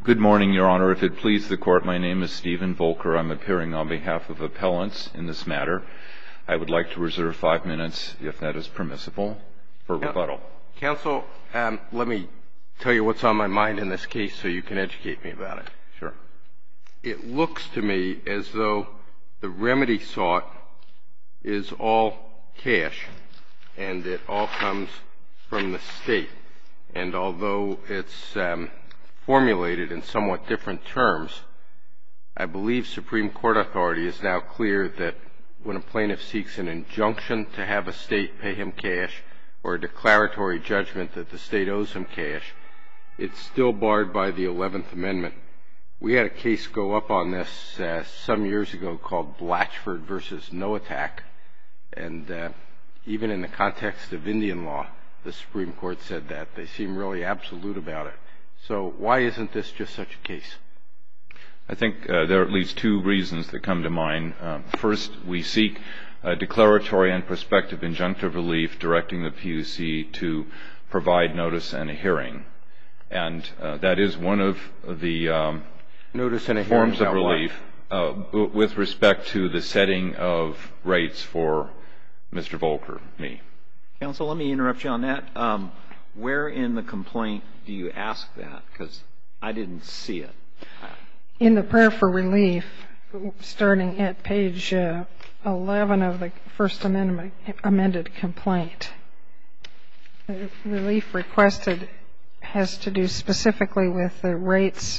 Good morning, Your Honor. If it please the Court, my name is Stephen Volker. I'm appearing on behalf of appellants in this matter. I would like to reserve 5 minutes, if that is permissible, for rebuttal. Counsel, let me tell you what's on my mind in this case so you can educate me about it. Sure. It looks to me as though the remedy sought is all cash, and it all comes from the state. And although it's formulated in somewhat different terms, I believe Supreme Court authority is now clear that when a plaintiff seeks an injunction to have a state pay him cash or a declaratory judgment that the state owes him cash, it's still barred by the 11th Amendment. We had a case go up on this some years ago called Blatchford v. Noatak, and even in the context of Indian law, the Supreme Court said that. They seem really absolute about it. So why isn't this just such a case? I think there are at least two reasons that come to mind. First, we seek declaratory and prospective injunctive relief directing the PUC to provide notice and a hearing. And that is one of the forms of relief with respect to the setting of rates for Mr. Volker, me. Counsel, let me interrupt you on that. Where in the complaint do you ask that? Because I didn't see it. In the prayer for relief, starting at page 11 of the First Amendment amended complaint, the relief requested has to do specifically with the rates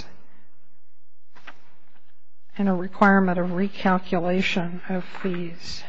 and a requirement of recalculation of fees.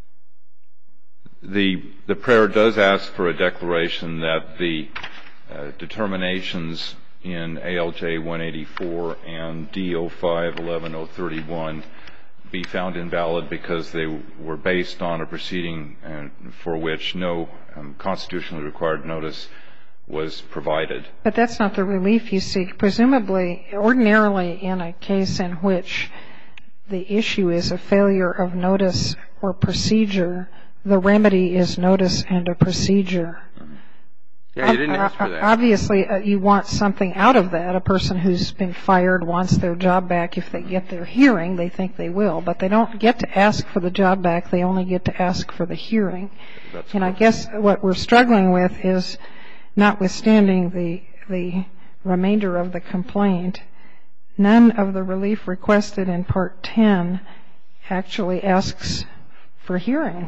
The prayer does ask for a declaration that the determinations in ALJ 184 and D05 11031 be found invalid because they were based on a proceeding for which no constitutionally required notice was provided. But that's not the relief you seek. Presumably, ordinarily in a case in which the issue is a failure of notice or procedure, the remedy is notice and a procedure. Yeah, you didn't ask for that. Obviously, you want something out of that. A person who's been fired wants their job back. If they get their hearing, they think they will. But they don't get to ask for the job back. They only get to ask for the hearing. And I guess what we're struggling with is, notwithstanding the remainder of the complaint, none of the relief requested in Part 10 actually asks for hearing.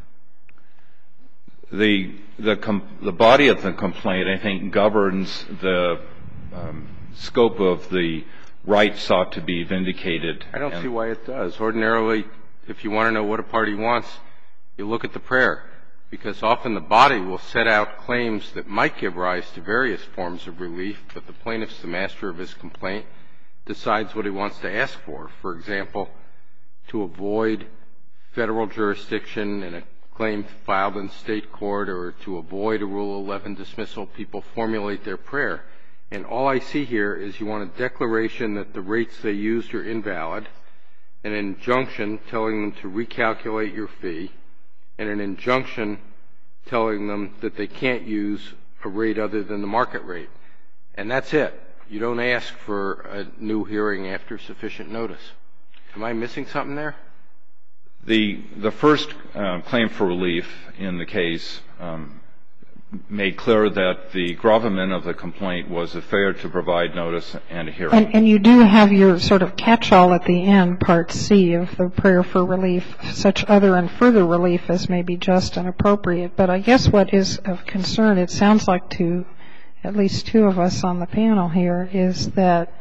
The body of the complaint, I think, governs the scope of the right sought to be vindicated. I don't see why it does. Ordinarily, if you want to know what a party wants, you look at the prayer, because often the body will set out claims that might give rise to various forms of relief, but the plaintiff's the master of his complaint, decides what he wants to ask for. For example, to avoid federal jurisdiction in a claim filed in state court, or to avoid a Rule 11 dismissal, people formulate their prayer. And all I see here is you want a declaration that the rates they used are invalid, an injunction telling them to recalculate your fee, and an injunction telling them that they can't use a rate other than the market rate. And that's it. You don't ask for a new hearing after sufficient notice. Am I missing something there? The first claim for relief in the case made clear that the gravamen of the complaint was a failure to provide notice and a hearing. And you do have your sort of catch-all at the end, Part C of the prayer for relief, such other and further relief as may be just and appropriate. But I guess what is of concern, it sounds like to at least two of us on the panel here, is that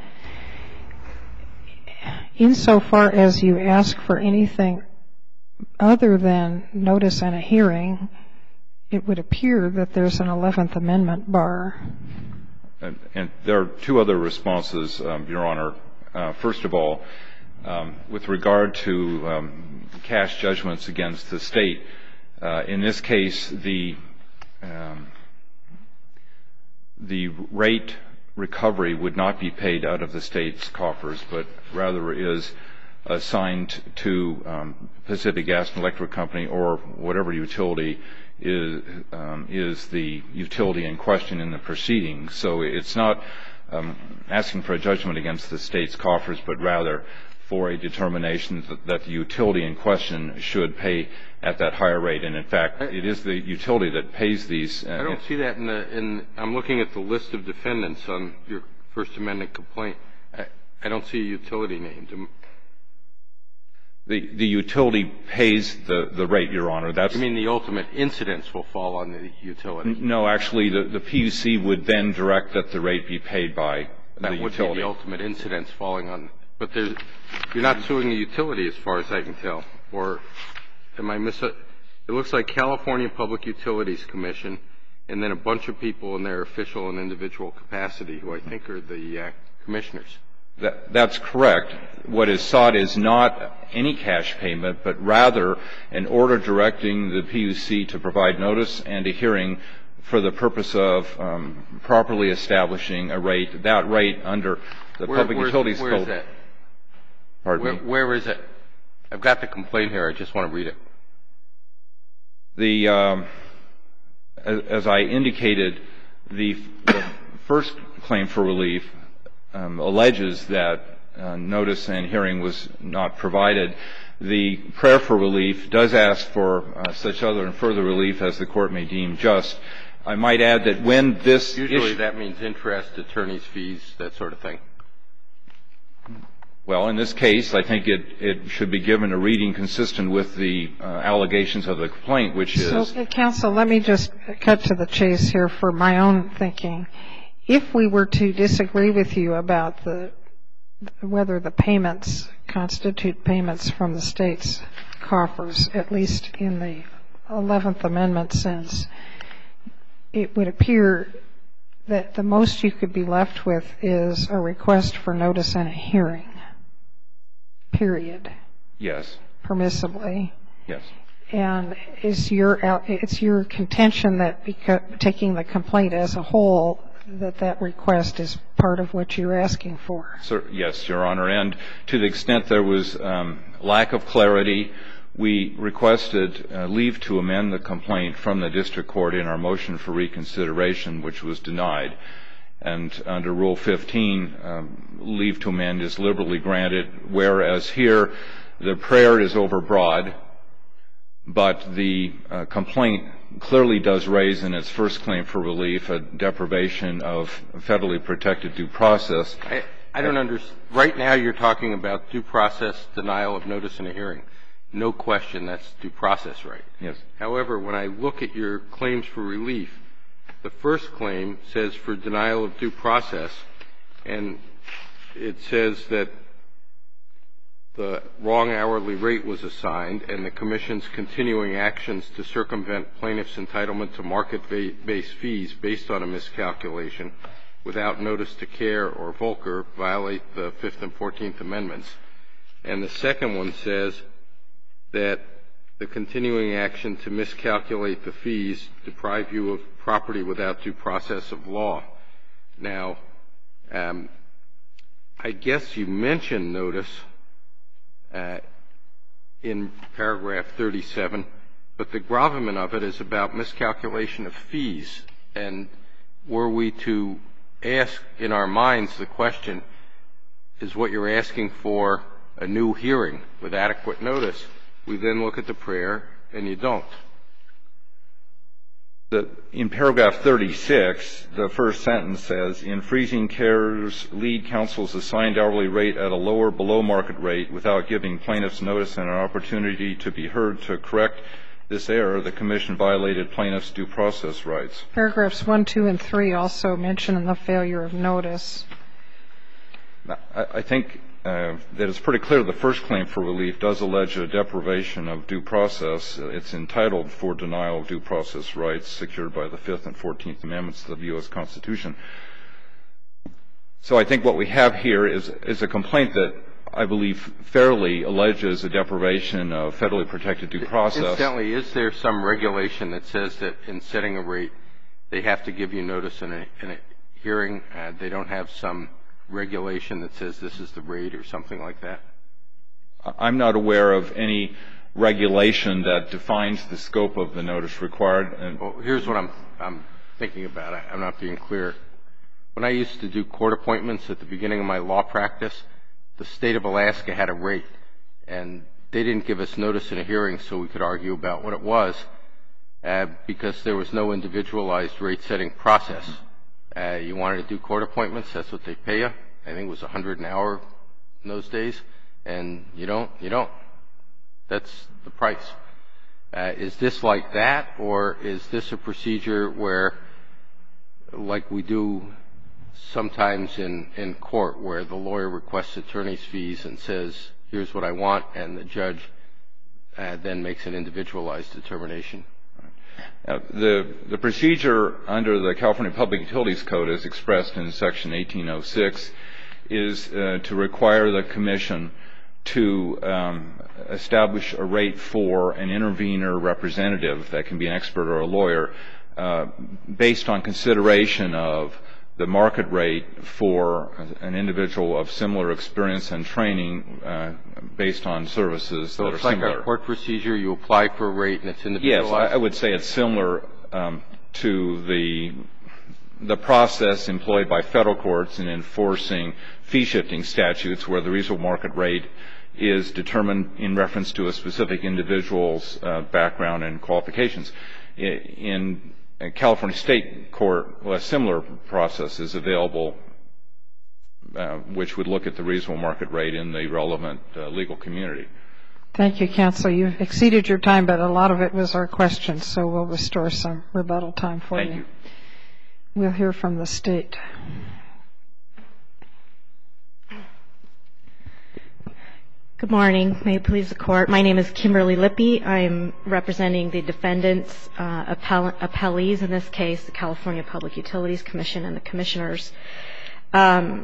insofar as you ask for anything other than notice and a hearing, it would appear that there's an 11th Amendment bar. And there are two other responses, Your Honor. First of all, with regard to cash judgments against the state, in this case, the rate recovery would not be paid out of the state's coffers, but rather is assigned to Pacific Gas and Electric Company, or whatever utility is the utility in question in the proceedings. So it's not asking for a judgment against the state's coffers, but rather for a determination that the utility in question should pay at that higher rate. And in fact, it is the utility that pays these. I don't see that I'm looking at the list of defendants on your First Amendment complaint. I don't see a utility named. The utility pays the rate, Your Honor. You mean the ultimate incidence will fall on the utility? No, actually, the PUC would then direct that the rate be paid by the utility. That would be the ultimate incidence falling on. But you're not suing the utility as far as I can tell. Or am I It looks like California Public Utilities Commission and then a bunch of people in their official and individual capacity who I think are the commissioners. That's correct. What is sought is not any cash payment, but rather an order directing the PUC to provide notice and a hearing for the purpose of properly establishing a rate. That rate under the Public Utilities Code. Where is that? Pardon me? Where is it? I've got the complaint here. I just want to read it. As I indicated, the first claim for relief alleges that notice and hearing was not provided. The prayer for relief does ask for such other and further relief as the Court may deem just. I might add that when this Usually that means interest, attorney's fees, that sort of thing. Well, in this case, I think it should be given a reading consistent with the allegations of the complaint, which is. So, counsel, let me just cut to the chase here for my own thinking. If we were to disagree with you about whether the payments constitute payments from the state's coffers, at least in the 11th Amendment sense, it would appear that the most you could be left with is a request for notice and a hearing. Period. Yes. Permissibly. Yes. And it's your contention that taking the complaint as a whole, that request is part of what you're asking for. Yes, Your Honor. And to the extent there was lack of clarity, we requested leave to amend the complaint from the district court in our motion for reconsideration, which was denied. And under Rule 15, leave to amend is liberally granted, whereas here the prayer is overbroad, but the complaint clearly does raise in its first claim for relief a deprivation of federally protected due process. I don't understand. Right now you're talking about due process, denial of notice and a hearing. No question that's due process right. Yes. However, when I look at your claims for relief, the first claim says for denial of due process, and it says that the wrong hourly rate was assigned and the Commission's continuing actions to circumvent plaintiff's entitlement to market-based fees based on a miscalculation without notice to CARE or Volcker violate the 5th and 14th Amendments. And the second one says that the continuing action to miscalculate the fees deprive you of property without due process of law. Now, I guess you mentioned notice in paragraph 37, but the gravamen of it is about miscalculation of fees. And were we to ask in our minds the question, is what you're asking for a new hearing with adequate notice, we then look at the prayer and you don't. In paragraph 36, the first sentence says, in freezing CARE's lead counsel's assigned hourly rate at a lower below-market rate without giving plaintiffs notice and an opportunity to be heard to correct this error, the Commission violated plaintiffs' due process rights. Paragraphs 1, 2, and 3 also mention the failure of notice. I think that it's pretty clear the first claim for relief does allege a deprivation of due process. It's entitled for denial of due process rights secured by the 5th and 14th Amendments of the U.S. Constitution. So I think what we have here is a complaint that I believe fairly alleges a deprivation of federally protected due process. Incidentally, is there some regulation that says that in setting a rate they have to give you notice in a hearing? They don't have some regulation that says this is the rate or something like that? I'm not aware of any regulation that defines the scope of the notice required. Well, here's what I'm thinking about. I'm not being clear. When I used to do court appointments at the beginning of my law practice, the state of Alaska had a rate, and they didn't give us notice in a hearing so we could argue about what it was because there was no individualized rate-setting process. You wanted to do court appointments, that's what they pay you. I think it was $100 an hour in those days, and you don't. That's the price. Is this like that, or is this a procedure where, like we do sometimes in court, where the lawyer requests attorney's fees and says, here's what I want, and the judge then makes an individualized determination? The procedure under the California Public Utilities Code, as expressed in Section 1806, is to require the Commission to establish a rate for an intervener representative, that can be an expert or a lawyer, based on consideration of the market rate for an individual of similar experience and training based on services that are similar. So it's like a court procedure, you apply for a rate and it's individualized? Yes, I would say it's similar to the process employed by federal courts in enforcing fee-shifting statutes, where the reasonable market rate is determined in reference to a specific individual's background and qualifications. In California State Court, a similar process is available, which would look at the reasonable market rate in the relevant legal community. Thank you, counsel. You've exceeded your time, but a lot of it was our questions, so we'll restore some rebuttal time for you. Thank you. We'll hear from the state. Good morning. May it please the Court. My name is Kimberly Lippy. I'm representing the defendants, appellees in this case, the California Public Utilities Commission and the commissioners. To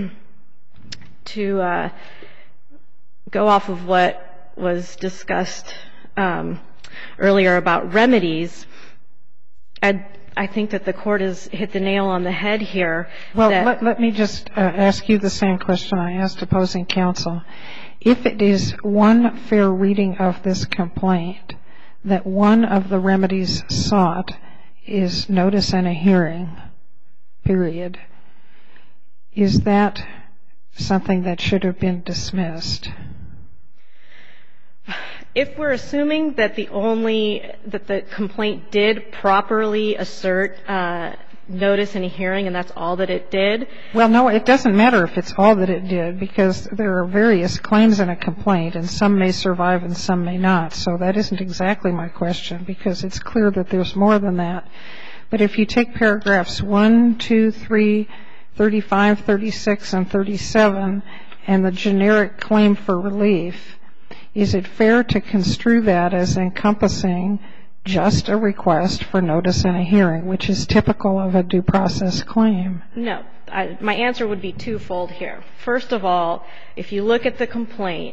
go off of what was discussed earlier about remedies, I think that the Court has hit the nail on the head here. Well, let me just ask you the same question I asked opposing counsel. If it is one fair reading of this complaint that one of the remedies sought is notice and a hearing, period, is that something that should have been dismissed? If we're assuming that the complaint did properly assert notice and a hearing and that's all that it did. Well, no, it doesn't matter if it's all that it did, because there are various claims in a complaint and some may survive and some may not. So that isn't exactly my question, because it's clear that there's more than that. But if you take paragraphs 1, 2, 3, 35, 36, and 37 and the generic claim for relief, is it fair to construe that as encompassing just a request for notice and a hearing, which is typical of a due process claim? No. My answer would be twofold here. First of all, if you look at the complaint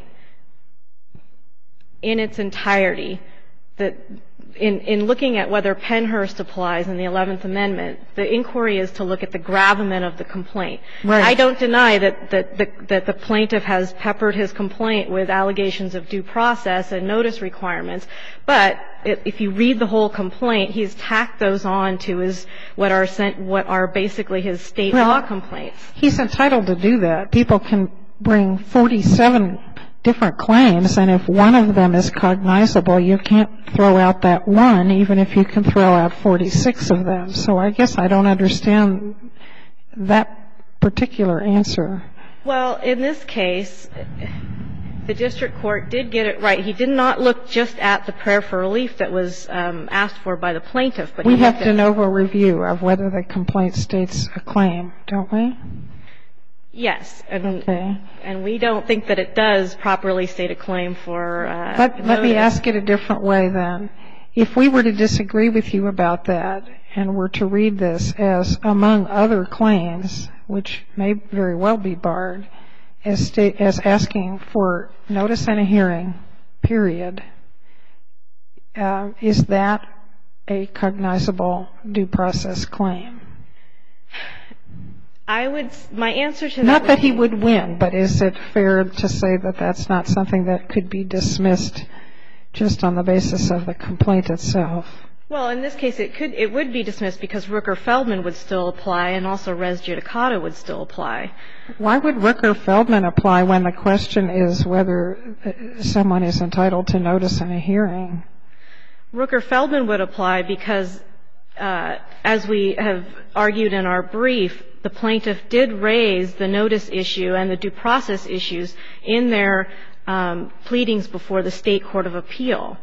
in its entirety, in looking at whether Pennhurst applies in the 11th Amendment, the inquiry is to look at the gravamen of the complaint. Right. I don't deny that the plaintiff has peppered his complaint with allegations of due process and notice requirements, but if you read the whole complaint, he's tacked those on to what are basically his state law complaints. He's entitled to do that. People can bring 47 different claims, and if one of them is cognizable, you can't throw out that one, even if you can throw out 46 of them. So I guess I don't understand that particular answer. Well, in this case, the district court did get it right. He did not look just at the prayer for relief that was asked for by the plaintiff. But we have de novo review of whether the complaint states a claim, don't we? Yes. Okay. And we don't think that it does properly state a claim for Let me ask it a different way then. If we were to disagree with you about that and were to read this as among other claims, which may very well be barred, as asking for notice and a hearing, period, is that a cognizable due process claim? My answer to that Not that he would win, but is it fair to say that that's not something that could be dismissed just on the basis of the complaint itself? Well, in this case, it would be dismissed because Rooker-Feldman would still apply and also res judicata would still apply. Why would Rooker-Feldman apply when the question is whether someone is entitled to notice in a hearing? Rooker-Feldman would apply because, as we have argued in our brief, the plaintiff did raise the notice issue and the due process issues in their pleadings before the State Court of Appeal.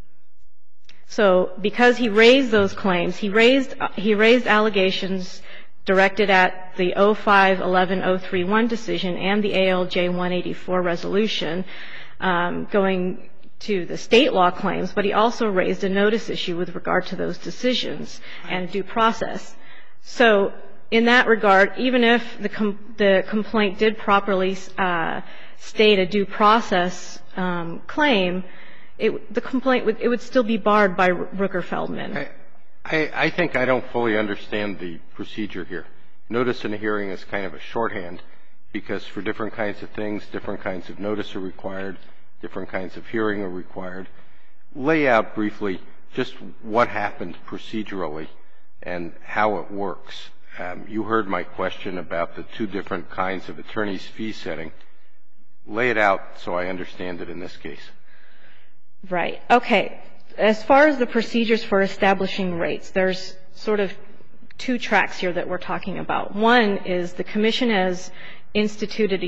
So because he raised those claims, he raised allegations directed at the 05-11-031 decision and the ALJ 184 resolution going to the State law claims, but he also raised a notice issue with regard to those decisions and due process. So in that regard, even if the complaint did properly state a due process claim, the complaint would still be barred by Rooker-Feldman. I think I don't fully understand the procedure here. Notice in a hearing is kind of a shorthand because for different kinds of things, different kinds of notice are required, different kinds of hearing are required. Lay out briefly just what happened procedurally and how it works. You heard my question about the two different kinds of attorney's fee setting. Lay it out so I understand it in this case. Right. Okay. As far as the procedures for establishing rates, there's sort of two tracks here that we're talking about. One is the Commission has instituted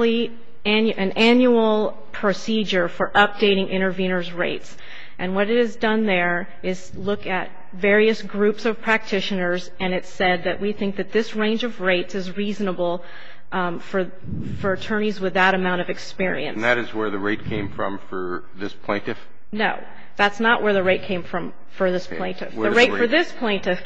an annual procedure for updating interveners' rates. And what it has done there is look at various groups of practitioners, and it said that we think that this range of rates is reasonable for attorneys with that amount of experience. And that is where the rate came from for this plaintiff? No. That's not where the rate came from for this plaintiff. The rate for this plaintiff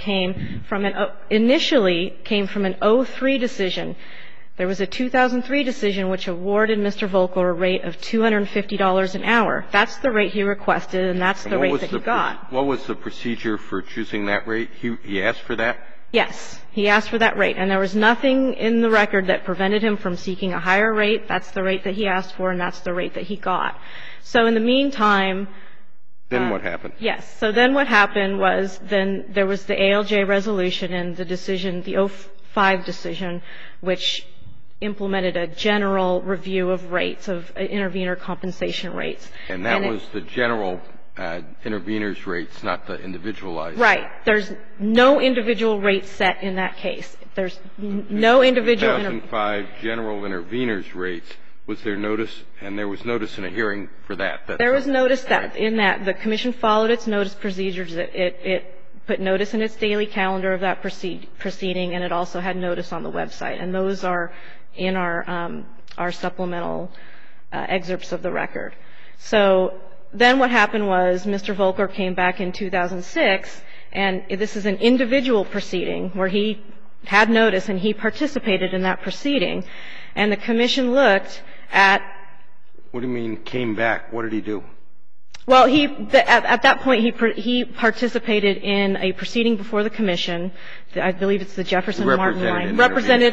initially came from an 03 decision. There was a 2003 decision which awarded Mr. Volker a rate of $250 an hour. That's the rate he requested, and that's the rate that he got. What was the procedure for choosing that rate? He asked for that? Yes. He asked for that rate. And there was nothing in the record that prevented him from seeking a higher rate. That's the rate that he asked for, and that's the rate that he got. So in the meantime — Then what happened? Yes. So then what happened was then there was the ALJ resolution and the decision, the 05 decision, which implemented a general review of rates, of intervener compensation rates. And that was the general intervener's rates, not the individualized. Right. There's no individual rate set in that case. There's no individual — 2005 general intervener's rates. Was there notice? And there was notice in a hearing for that. There was notice that in that the Commission followed its notice procedures. It put notice in its daily calendar of that proceeding, and it also had notice on the website. And those are in our supplemental excerpts of the record. So then what happened was Mr. Volker came back in 2006, and this is an individual proceeding where he had notice and he participated in that proceeding. And the Commission looked at — What do you mean came back? What did he do? Well, at that point, he participated in a proceeding before the Commission. I believe it's the Jefferson Martin line. Represented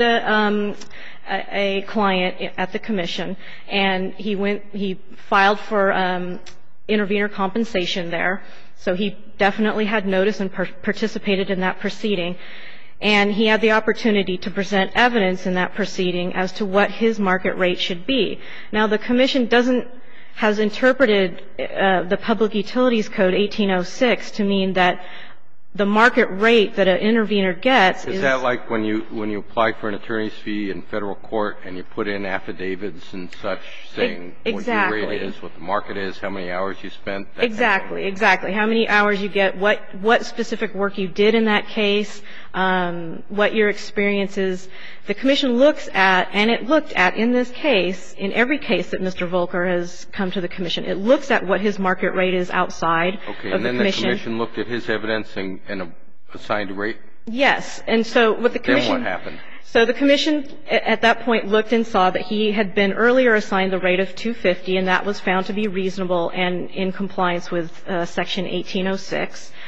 a client at the Commission, and he filed for intervener compensation there. So he definitely had notice and participated in that proceeding. And he had the opportunity to present evidence in that proceeding as to what his market rate should be. Now, the Commission has interpreted the Public Utilities Code 1806 to mean that the market rate that an intervener gets is — Is that like when you apply for an attorney's fee in federal court and you put in affidavits and such saying what your rate is, what the market is, how many hours you spent? Exactly. How many hours you get, what specific work you did in that case, what your experience is. The Commission looks at, and it looked at in this case, in every case that Mr. Volker has come to the Commission, it looks at what his market rate is outside of the Commission. Okay, and then the Commission looked at his evidence and assigned a rate? Yes. And so what the Commission — Then what happened? So the Commission at that point looked and saw that he had been earlier assigned the rate of $250, and that was found to be reasonable and in compliance with Section 1806.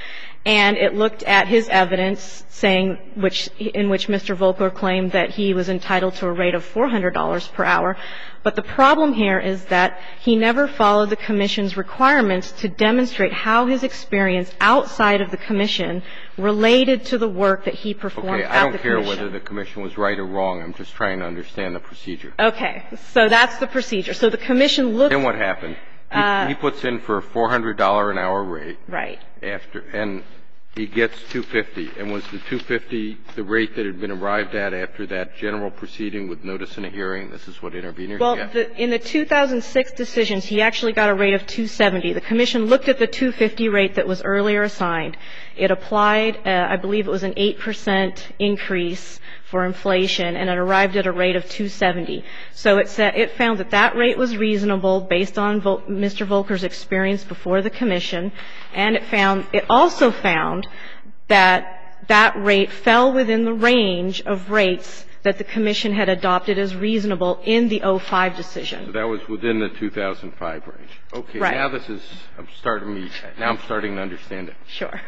and it looked at his evidence in which Mr. Volker claimed that he was entitled to a rate of $400 per hour. But the problem here is that he never followed the commission's requirements to demonstrate how his experience outside of the commission related to the work that he performed at the commission. Okay, I don't care whether the commission was right or wrong. I'm just trying to understand the procedure. Okay. So that's the procedure. So the commission looked. Then what happened? He puts in for a $400 an hour rate. Right. And he gets $250. And was the $250 the rate that had been arrived at after that general proceeding with notice and a hearing? This is what interveners get. Well, in the 2006 decisions, he actually got a rate of $270. The commission looked at the $250 rate that was earlier assigned. It applied, I believe it was an 8% increase for inflation, and it arrived at a rate of $270. So it found that that rate was reasonable based on Mr. Volker's experience before the commission, and it also found that that rate fell within the range of rates that the commission had adopted as reasonable in the 05 decision. So that was within the 2005 range. Okay. Right. Now I'm starting to understand it. Sure.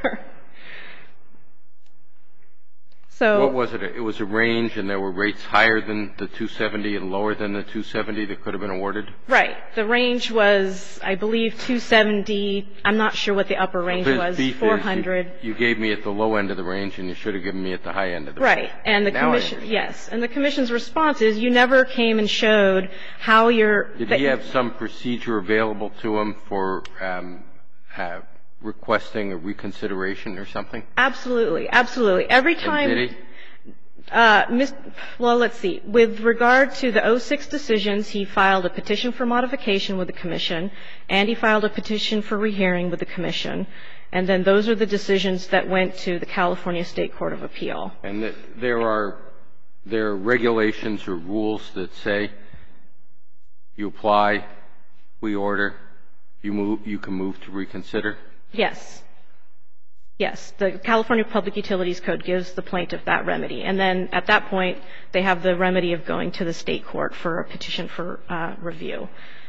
So what was it? It was a range, and there were rates higher than the 270 and lower than the 270 that could have been awarded? Right. The range was, I believe, 270. I'm not sure what the upper range was, 400. You gave me at the low end of the range, and you should have given me at the high end of the range. Right. And the commission, yes. And the commission's response is you never came and showed how you're. Did he have some procedure available to him for requesting a reconsideration or something? Absolutely. Absolutely. Every time. And did he? Well, let's see. With regard to the 06 decisions, he filed a petition for modification with the commission, and he filed a petition for rehearing with the commission. And then those are the decisions that went to the California State Court of Appeal. And there are regulations or rules that say you apply, we order, you can move to reconsider? Yes. Yes. The California Public Utilities Code gives the plaintiff that remedy. And then at that point, they have the remedy of going to the state court for a petition for review.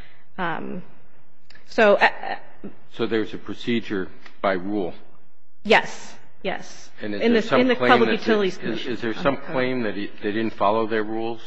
So there's a procedure by rule? Yes. Yes. And in the Public Utilities Commission. Is there some claim that they didn't follow their rules?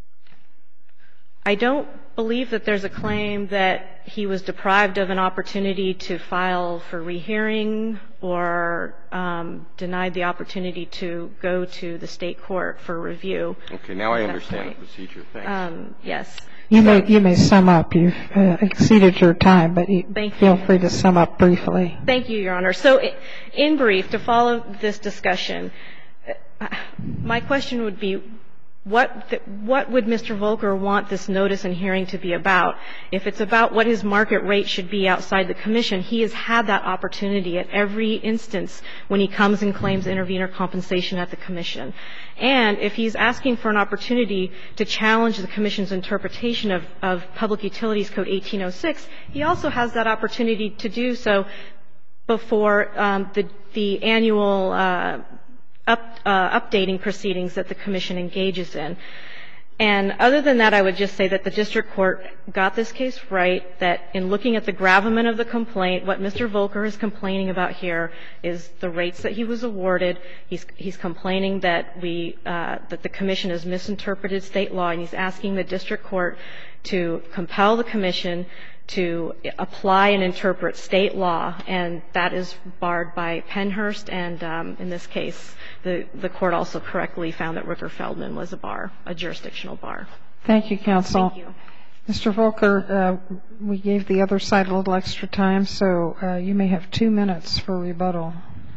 I don't believe that there's a claim that he was deprived of an opportunity to file for rehearing or denied the opportunity to go to the state court for review. Okay. Now I understand the procedure. Thanks. Yes. You may sum up. You've exceeded your time, but feel free to sum up briefly. Thank you, Your Honor. So in brief, to follow this discussion, my question would be, what would Mr. Volker want this notice and hearing to be about? If it's about what his market rate should be outside the commission, he has had that opportunity at every instance when he comes and claims intervener compensation at the commission. And if he's asking for an opportunity to challenge the commission's interpretation of Public Utilities Code 1806, he also has that opportunity to do so before the annual updating proceedings that the commission engages in. And other than that, I would just say that the district court got this case right, that in looking at the gravamen of the complaint, what Mr. Volker is complaining about here is the rates that he was awarded. He's complaining that that the commission has misinterpreted state law, and he's asking the district court to compel the commission to apply and interpret state law, and that is barred by Pennhurst. And in this case, the court also correctly found that Rooker-Feldman was a jurisdictional bar. Thank you, counsel. Thank you. Mr. Volker, we gave the other side a little extra time, so you may have 2 minutes for rebuttal.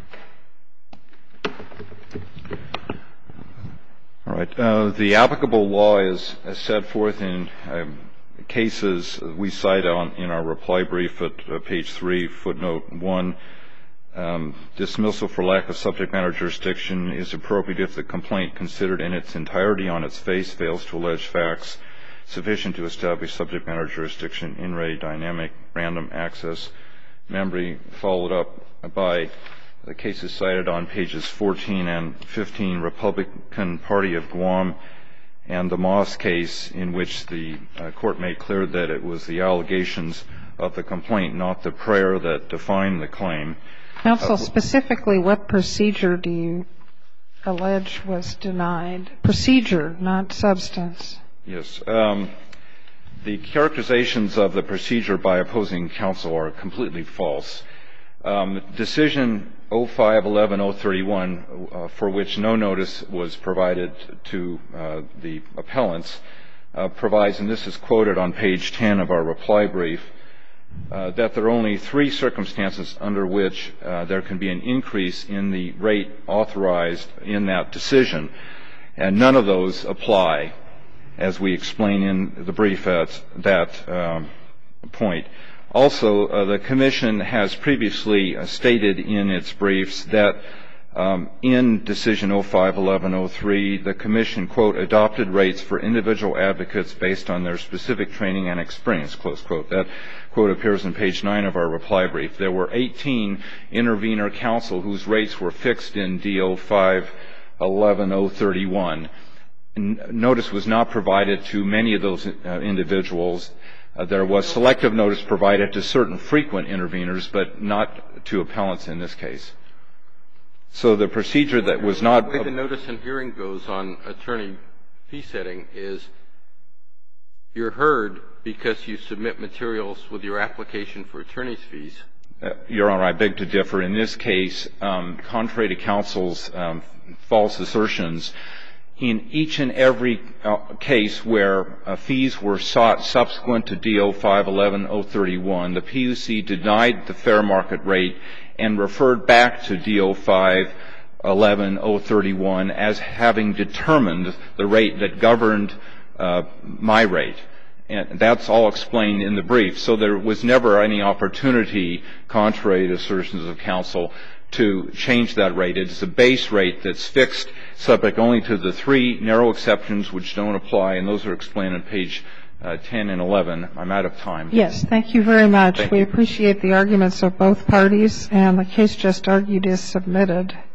All right. The applicable law is set forth in cases we cite in our reply brief at page 3, footnote 1. Dismissal for lack of subject matter jurisdiction is appropriate if the complaint considered in its entirety on its face fails to allege facts sufficient to establish subject matter jurisdiction in re dynamic random access. Membry followed up by the cases cited on pages 14 and 15, Republican Party of Guam, and the Moss case, in which the court made clear that it was the allegations of the complaint, not the prayer, that defined the claim. Counsel, specifically what procedure do you allege was denied? Procedure, not substance. Yes. The characterizations of the procedure by opposing counsel are completely false. Decision 05-11-031, for which no notice was provided to the appellants, provides, and this is quoted on page 10 of our reply brief, that there are only 3 circumstances under which there can be an increase in the rate authorized in that decision, and none of those apply, as we explain in the brief at that point. Also, the Commission has previously stated in its briefs that in Decision 05-11-03, the Commission, quote, adopted rates for individual advocates based on their specific training and experience, close quote. That quote appears on page 9 of our reply brief. There were 18 intervenor counsel whose rates were fixed in DO 5-11-031. Notice was not provided to many of those individuals. There was selective notice provided to certain frequent intervenors, but not to appellants in this case. So the procedure that was not... The way the notice and hearing goes on attorney fee setting is you're heard because you submit materials with your application for attorney's fees. Your Honor, I beg to differ. In this case, contrary to counsel's false assertions, in each and every case where fees were sought subsequent to DO 5-11-031, the PUC denied the fair market rate and referred back to DO 5-11-031 as having determined the rate that governed my rate. And that's all explained in the brief. So there was never any opportunity, contrary to assertions of counsel, to change that rate. It is a base rate that's fixed, subject only to the 3 narrow exceptions which don't apply, and those are explained on page 10 and 11. I'm out of time. Yes, thank you very much. Thank we you. appreciate the arguments of both parties, and the case just argued is submitted.